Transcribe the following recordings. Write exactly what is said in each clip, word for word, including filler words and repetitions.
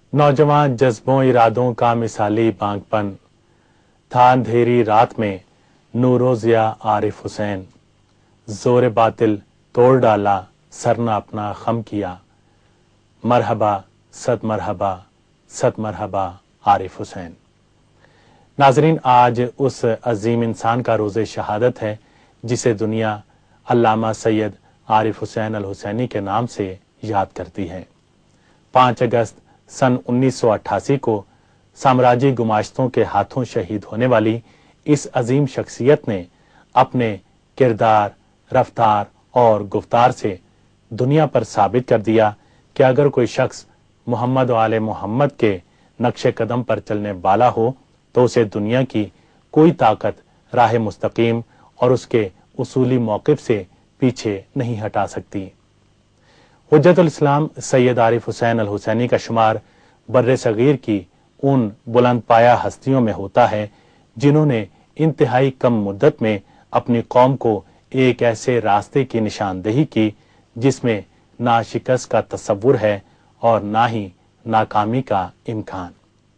नौजवान जज्बों इरादों का मिसाली बांगपन था अंधेरी रात में नूरो ज़िया आरिफ हुसैन। जोर बातिल तोड़ डाला सरना अपना खम किया। मरहबा सद मरहबा सद मरहबा आरिफ हुसैन। नाजरीन, आज उस अजीम इंसान का रोज़े शहादत है जिसे दुनिया अल्लामा सैयद आरिफ हुसैन अल हुसैनी के नाम से याद करती है। पाँच अगस्त सन उन्नीस सौ अट्ठासी को साम्राज्य गुमाश्तों के हाथों शहीद होने वाली इस अजीम शख्सियत ने अपने किरदार, रफ्तार और गुफ्तार से दुनिया पर साबित कर दिया कि अगर कोई शख्स मोहम्मद व आले मोहम्मद के नक्शे कदम पर चलने वाला हो तो उसे दुनिया की कोई ताकत राह मुस्तकीम और उसके उसूली मौक़िफ़ से पीछे नहीं हटा सकती। हुज्जतुल इस्लाम सैयद आरिफ हुसैन अल हुसैनी का शुमार बर्रे सगीर की उन बुलंद पाया हस्तियों में होता है जिन्होंने इंतहाई कम मुद्दत में अपनी कौम को एक ऐसे रास्ते की निशानदेही की जिसमें ना शिकस्त का तसव्वुर है और ना ही नाकामी का इम्कान।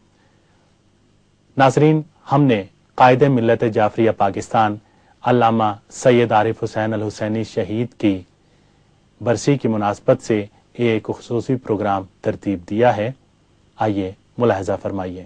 नाजरीन, हमने कायदे मिल्लत जाफरिया पाकिस्तान अल्लामा सैयद आरिफ हुसैन अल हुसैनी शहीद की बरसी की मुनासबत से एक खुसूसी प्रोग्राम तरतीब दिया है। आइए मुलाहजा फरमाइए।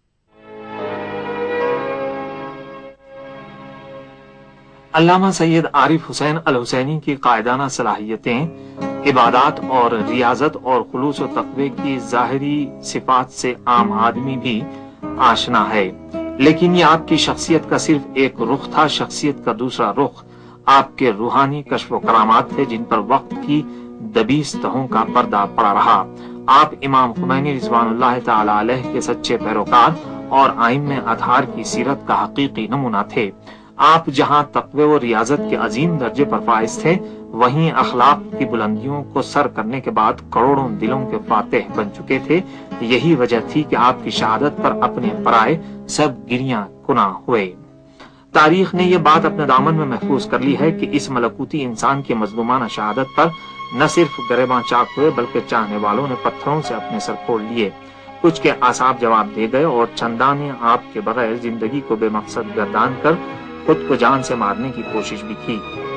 अल्लामा सैयद आरिफ हुसैन अल हुसैनी की कायदाना सलाहियतें, इबादत और रियाजत और खुलूस व तक़वे की ज़ाहिरी सिफात से आम आदमी भी आशना है, लेकिन ये आपकी शख्सियत का सिर्फ एक रुख था। शख्सियत का दूसरा रुख आपके रूहानी कश्फ व करामात थे जिन पर वक्त की दबीस तहों का पर्दा पड़ा रहा। आप इमाम खुमैनी रिज़वानुल्लाह तआला अलैह के सच्चे पैरोकार और आइम्मे अतहार की सीरत का हकीकी नमूना थे। आप जहां तक़वे व रियाजत के अजीम दर्जे पर फाइज थे, वहीं अखलाक की बुलंदियों को सर करने के बाद करोड़ों दिलों के फातेह बन चुके थे। यही वजह थी कि आपकी शहादत पर अपने पराए सब गिरियां कुना हुए। तारीख ने यह बात अपने दामन में महफूज कर ली है कि इस मलकूती इंसान की मजलूमाना शहादत पर न सिर्फ गरेबां चाक हुए बल्कि चाहने वालों ने पत्थरों से अपने सर फोड़ लिए। कुछ के आसाब जवाब दे गए और चंदा ने आपके बगैर जिंदगी को बेमकसद गर्दान कर खुद को जान से मारने की कोशिश भी की।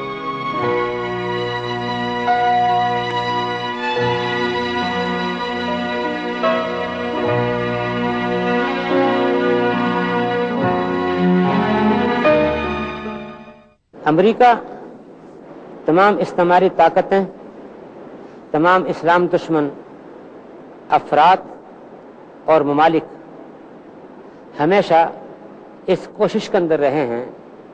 अमेरिका, तमाम इस्तेमारी ताकतें, तमाम इस्लाम दुश्मन अफराद और ममालिक हमेशा इस कोशिश के अंदर रहे हैं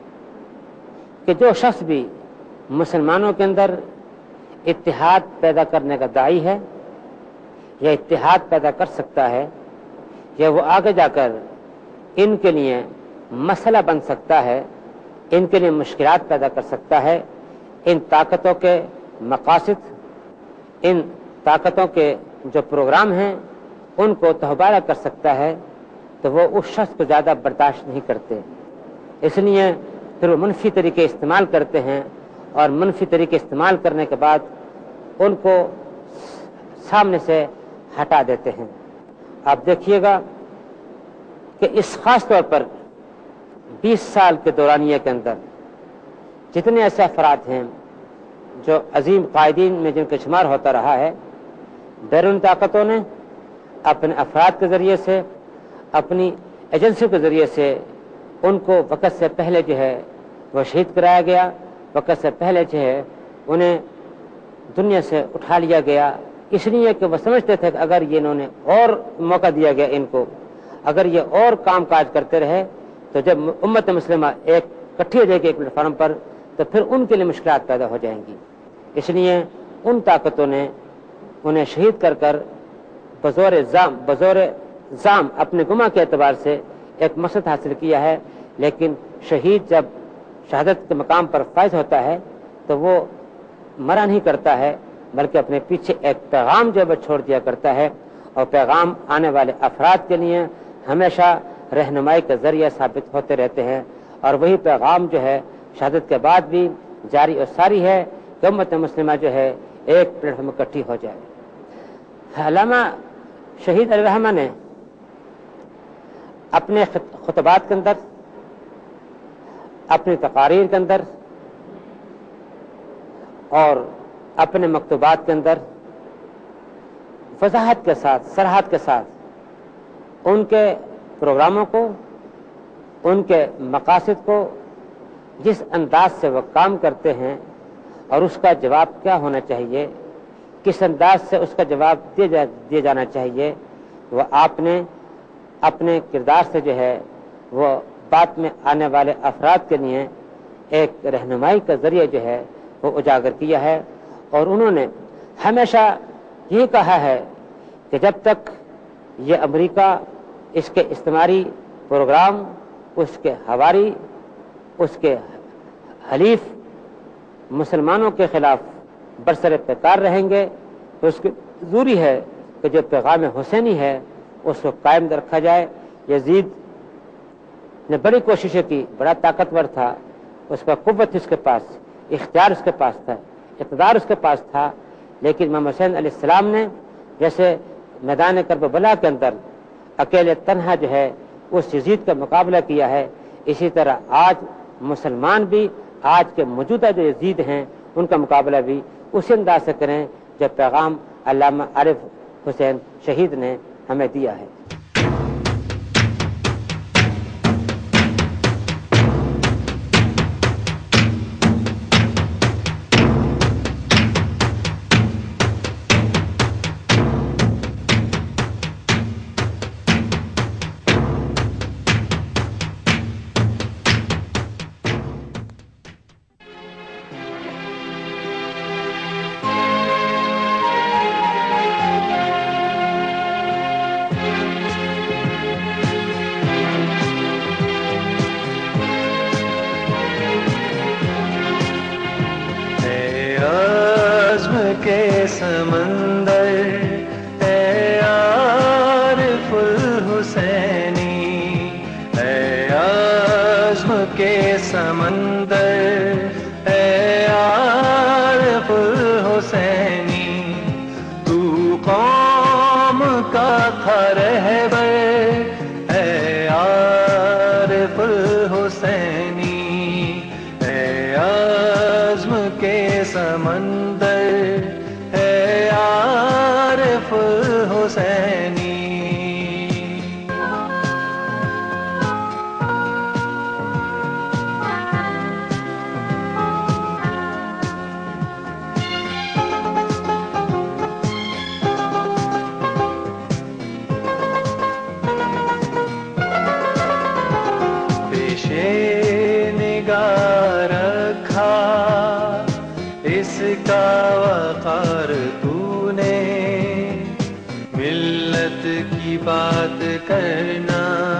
कि जो शख्स भी मुसलमानों के अंदर इत्तिहाद पैदा करने का दाई है या इत्तिहाद पैदा कर सकता है या वो आगे जाकर इनके लिए मसला बन सकता है, इनके लिए मुश्किलात पैदा कर सकता है, इन ताकतों के मकासद, इन ताकतों के जो प्रोग्राम हैं उनको तहबारा कर सकता है, तो वो उस शख्स को ज़्यादा बर्दाश्त नहीं करते। इसलिए फिर वो मनफी तरीके इस्तेमाल करते हैं और मनफी तरीके इस्तेमाल करने के बाद उनको सामने से हटा देते हैं। आप देखिएगा कि इस खास तौर पर बीस साल के दौरानिया के अंदर जितने ऐसे अफराद हैं जो अजीम कायदीन में जिनका शुमार होता रहा है, बैरून ताकतों ने अपने अफराद के ज़रिए से, अपनी एजेंसियों के ज़रिए से उनको वक़्त से पहले जो है वह शहीद कराया गया, वक़्त से पहले जो है उन्हें दुनिया से उठा लिया गया, इसलिए कि वह समझते थे कि अगर ये इन्होंने और मौका दिया गया इनको, अगर ये और काम काज करते रहे तो जब उम्मत मुस्लिमा एक इकट्ठी हो जाएगी एक प्लेटफार्म पर तो फिर उनके लिए मुश्किलात पैदा हो जाएंगी। इसलिए उन ताकतों ने उन्हें शहीद कर कर बज़ौर जाम बज़ौर जाम अपने गुमा के एतबार से एक मकसद हासिल किया है। लेकिन शहीद जब शहादत के मकाम पर फायज होता है तो वो मरा नहीं करता है, बल्कि अपने पीछे एक पैगाम जो है छोड़ दिया करता है, और पैगाम आने वाले अफराद के लिए हमेशा रहनुमाई का जरिया साबित होते रहते हैं। और वही पैगाम जो है शहादत के बाद भी जारी और सारी है कि उम्मत मुस्लिमा जो है एक प्लेटफॉर्म इकट्ठी हो जाए। अल्लामा شہید علی رحمہ نے اپنے خطبات کے اندر، اپنی تقاریر کے اندر اور اپنے مکتوبات کے اندر وضاحت کے ساتھ، صراحت کے ساتھ ان کے پروگراموں کو، ان کے مقاصد کو، جس انداز سے وہ کام کرتے ہیں اور اس کا جواب کیا ہونا چاہیے، کس انداز سے اس کا جواب دیا جا دیا جانا چاہیے، وہ آپ نے اپنے کردار سے جو ہے وہ بعد میں آنے والے افراد کے لیے ایک رہنمائی کا ذریعہ جو ہے وہ اجاگر کیا ہے۔ اور انہوں نے ہمیشہ یہ کہا ہے کہ جب تک یہ امریکہ، اس کے استعماری پروگرام، اس کے ہواری، اس کے حلیف مسلمانوں کے خلاف برسر پیکار رہیں گے تو اس کی ضروری ہے کہ جو پیغام حسینی ہے اس کو قائم رکھا جائے۔ یزید نے بڑی کوششیں کی، بڑا طاقتور تھا، اس کا قوت اس کے پاس، اختیار اس کے پاس تھا، اقتدار اس کے پاس تھا، لیکن امام حسین علیہ السلام نے جیسے میدان کربلا کے اندر اکیلے تنہا جو ہے اس یزید کا مقابلہ کیا ہے، اسی طرح آج مسلمان بھی آج کے موجودہ جو یزید ہیں ان کا مقابلہ بھی اسی انداز سے کریں جو پیغام علامہ عارف حسین شہید نے ہمیں دیا ہے۔ کے سمندر اے عارف الحسینی، اے عزم کے سمندر اے عارف الحسینی، تو قوم کا تھا رہبر اے عارف الحسینی، اے عزم کے سمندر اے عارف الحسینی۔ پیشے نگاہ رکھا اس کا وقار تو نے، ملت کی بات کرنا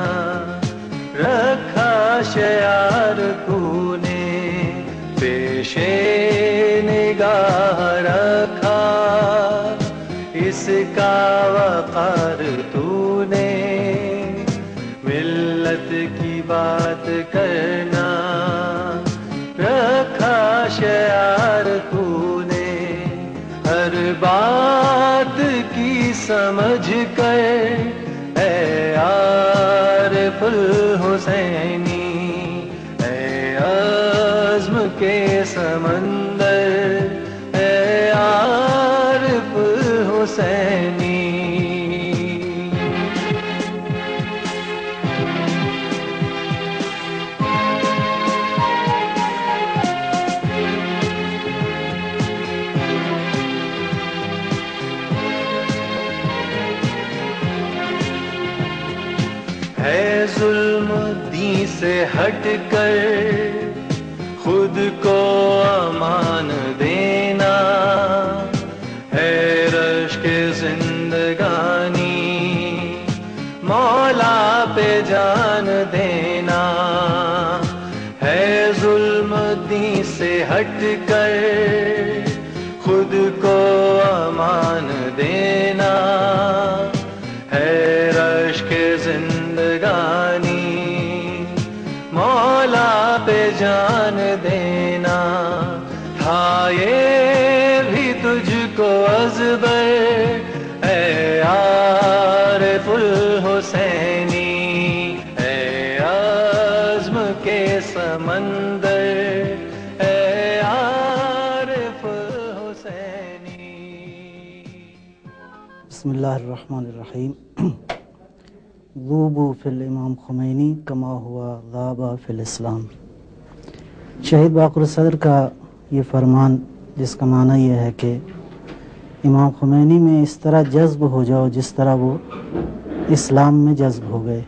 رکھا شعار تو نے، پیشے نگاہ رکھا اس کا وقار تو نے، ملت کی بات کرنا رکھا شعار تو نے، ہر بات کی سمجھ کر اے عارف الحسینی، اے عزم کے سمندر اے عارف الحسینی۔ ہے ظلم دین سے ہٹ کر خود کو امان دینا، ہے رشک زندگانی مولا پہ جان دینا، ہے ظلم دین سے ہٹ کر خود کو امان دینا، ہے رشک زندگانی مولا پہ جان دینا، تھا یہ بھی تجھ کو ازبر اے بسم اللہ الرحمن الرحیم. ذوبوا فی الامام خمینی کما ہوا ذابا فی الاسلام. شہید باقر الصدر کا یہ فرمان، جس کا معنی یہ ہے کہ امام خمینی میں اس طرح جذب ہو جاؤ جس طرح وہ اسلام میں جذب ہو گئے.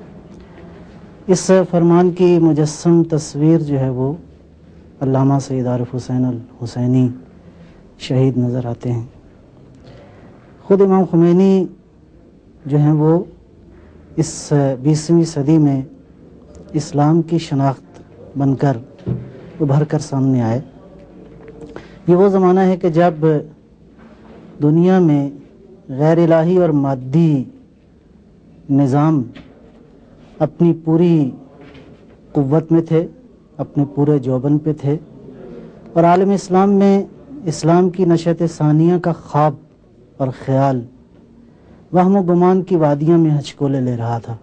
اس فرمان کی مجسم تصویر جو ہے وہ علامہ سید عارف حسین الحسینی شہید نظر آتے ہیں. خود امام خمینی جو ہیں وہ اس بیسویں صدی میں اسلام کی شناخت بن کر ابھر کر سامنے آئے. یہ وہ زمانہ ہے کہ جب دنیا میں غیر الہی اور مادی نظام اپنی پوری قوت میں تھے، اپنے پورے جوبن پہ تھے، اور عالم اسلام میں اسلام کی نشأت ثانیہ کا خواب اور خیال وہم و گمان کی وادیاں میں ہچکولے لے رہا تھا.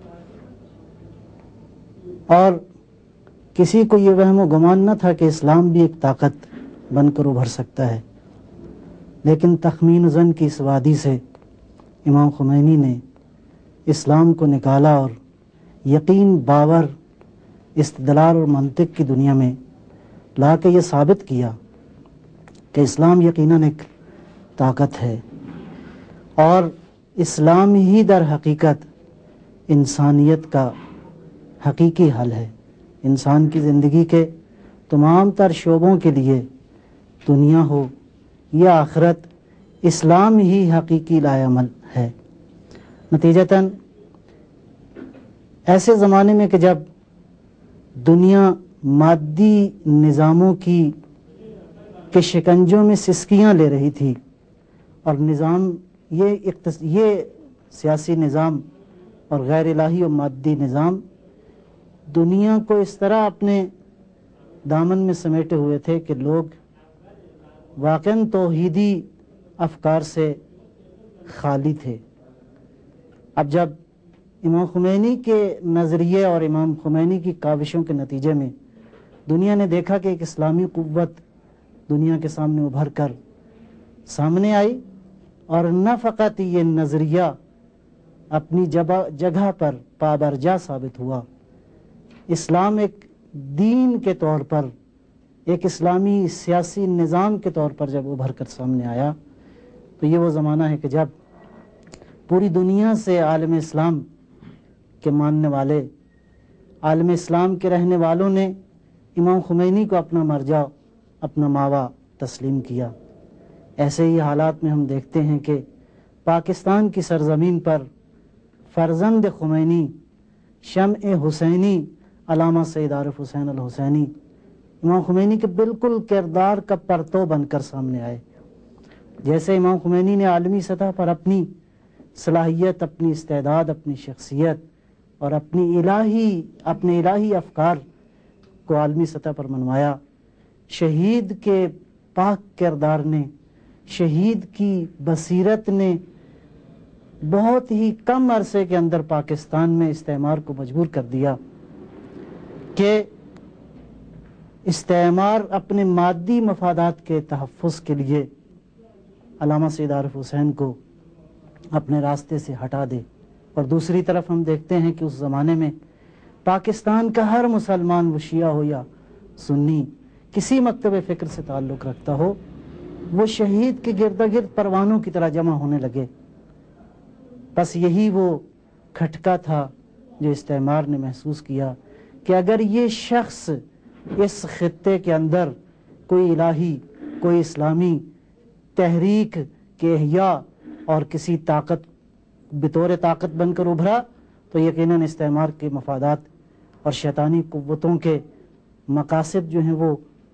اور کسی کو یہ وہم و گمان نہ تھا کہ اسلام بھی ایک طاقت بن کر ابھر سکتا ہے. لیکن تخمین زن کی اس وادی سے امام خمینی نے اسلام کو نکالا اور یقین، باور، استدلال اور منطق کی دنیا میں لا کے یہ ثابت کیا کہ اسلام یقیناً ایک طاقت ہے، اور اسلام ہی در حقیقت انسانیت کا حقیقی حل ہے. انسان کی زندگی کے تمام تر شعبوں کے لیے، دنیا ہو یا آخرت، اسلام ہی حقیقی لائے عمل ہے. نتیجتاً ایسے زمانے میں کہ جب دنیا مادی نظاموں کی کے شکنجوں میں سسکیاں لے رہی تھی، اور نظام یہ اقتص... یہ سیاسی نظام اور غیر الہی و مادی نظام دنیا کو اس طرح اپنے دامن میں سمیٹے ہوئے تھے کہ لوگ واقعاً توحیدی افکار سے خالی تھے. اب جب امام خمینی کے نظریے اور امام خمینی کی کاوشوں کے نتیجے میں دنیا نے دیکھا کہ ایک اسلامی قوت دنیا کے سامنے ابھر کر سامنے آئی، اور نہ فقط یہ نظریہ اپنی جگہ پر پابرجا ثابت ہوا، اسلام ایک دین کے طور پر، ایک اسلامی سیاسی نظام کے طور پر جب ابھر کر سامنے آیا، تو یہ وہ زمانہ ہے کہ جب پوری دنیا سے عالم اسلام کے ماننے والے، عالم اسلام کے رہنے والوں نے امام خمینی کو اپنا مرجع، اپنا ماوا تسلیم کیا. ایسے ہی حالات میں ہم دیکھتے ہیں کہ پاکستان کی سرزمین پر فرزند خمینی، شمع حسینی، علامہ سید عارف حسین الحسینی امام خمینی کے بالکل کردار کا پرتو بن کر سامنے آئے. جیسے امام خمینی نے عالمی سطح پر اپنی صلاحیت، اپنی استعداد، اپنی شخصیت اور اپنی الہی اپنے الہی افکار کو عالمی سطح پر منوایا، شہید کے پاک کردار نے، شہید کی بصیرت نے بہت ہی کم عرصے کے اندر پاکستان میں استعمار کو مجبور کر دیا کہ استعمار اپنے مادی مفادات کے تحفظ کے لیے علامہ سید عارف حسین کو اپنے راستے سے ہٹا دے. اور دوسری طرف ہم دیکھتے ہیں کہ اس زمانے میں پاکستان کا ہر مسلمان، وہ شیعہ ہو یا سنی، کسی مکتب فکر سے تعلق رکھتا ہو، وہ شہید کے گرد گرد پروانوں کی طرح جمع ہونے لگے. بس یہی وہ کھٹکا تھا جو استعمار نے محسوس کیا کہ اگر یہ شخص اس خطے کے اندر کوئی الہی، کوئی اسلامی تحریک کے احیاء اور کسی طاقت بطور طاقت بن کر ابھرا، تو یقیناً استعمار کے مفادات اور شیطانی قوتوں کے مقاصد جو ہیں وہ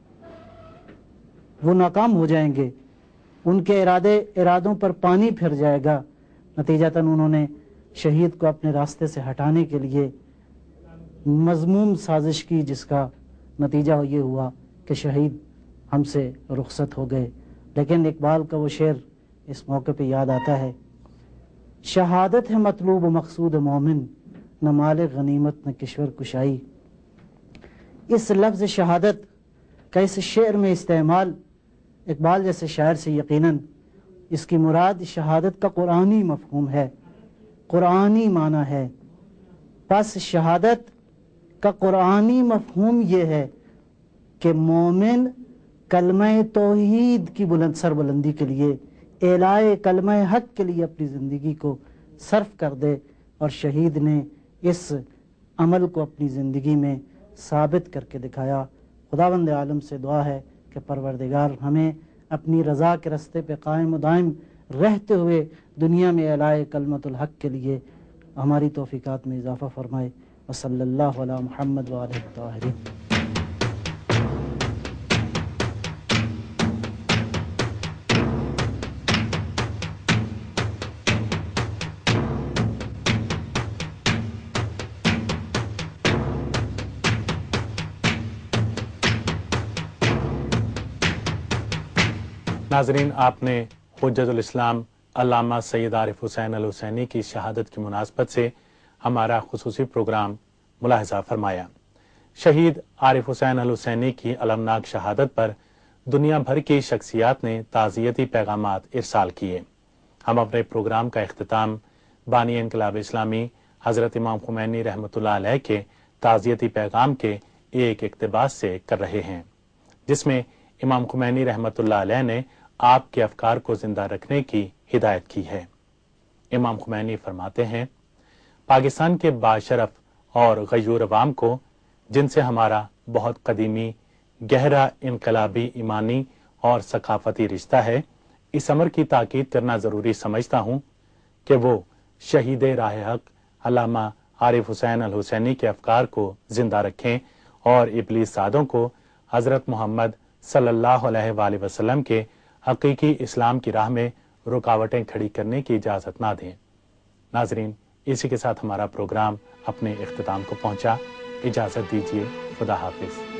وہ ناکام ہو جائیں گے، ان کے ارادے ارادوں پر پانی پھر جائے گا. نتیجتاً انہوں نے شہید کو اپنے راستے سے ہٹانے کے لیے مذموم سازش کی، جس کا نتیجہ یہ ہوا کہ شہید ہم سے رخصت ہو گئے. لیکن اقبال کا وہ شعر اس موقع پہ یاد آتا ہے، شہادت ہے مطلوب و مقصود مومن، نہ مال غنیمت نہ کشور کشائی. اس لفظ شہادت کا اس شعر میں استعمال اقبال جیسے شاعر سے یقیناً اس کی مراد شہادت کا قرآنی مفہوم ہے، قرآنی معنی ہے۔ پس شہادت کا قرآنی مفہوم یہ ہے کہ مومن کلمہ توحید کی بلند سر بلندی کے لیے، اعلائے کلمہ حق کے لیے اپنی زندگی کو صرف کر دے، اور شہید نے اس عمل کو اپنی زندگی میں ثابت کر کے دکھایا۔ خداوند عالم سے دعا ہے کہ پروردگار ہمیں اپنی رضا کے رستے پہ قائم و دائم رہتے ہوئے دنیا میں اعلائے کلمۃ الحق کے لیے ہماری توفیقات میں اضافہ فرمائے۔ وصلی اللہ علی محمد وآلہ الطاہرین۔ ناظرین، آپ نے حجت الاسلام علامہ سید عارف حسین الحسینی کی شہادت کی مناسبت سے ہمارا خصوصی پروگرام ملاحظہ فرمایا۔ شہید عارف حسین الحسینی کی المناک شہادت پر دنیا بھر کی شخصیات نے تعزیتی پیغامات ارسال کیے۔ ہم اپنے پروگرام کا اختتام بانی انقلاب اسلامی حضرت امام خمینی رحمۃ اللہ علیہ کے تعزیتی پیغام کے ایک اقتباس سے کر رہے ہیں، جس میں امام خمینی رحمۃ اللہ علیہ نے آپ کے افکار کو زندہ رکھنے کی ہدایت کی ہے۔ امام خمینی فرماتے ہیں، پاکستان کے باشرف اور غیور عوام کو، جن سے ہمارا بہت قدیمی گہرا انقلابی ایمانی اور ثقافتی رشتہ ہے، اس امر کی تاکید کرنا ضروری سمجھتا ہوں کہ وہ شہید راہ حق علامہ عارف حسین الحسینی کے افکار کو زندہ رکھیں اور ابلیس زادوں کو حضرت محمد صلی اللہ علیہ وآلہ وسلم کے حقیقی اسلام کی راہ میں رکاوٹیں کھڑی کرنے کی اجازت نہ دیں۔ ناظرین، اسی کے ساتھ ہمارا پروگرام اپنے اختتام کو پہنچا۔ اجازت دیجیے، خدا حافظ۔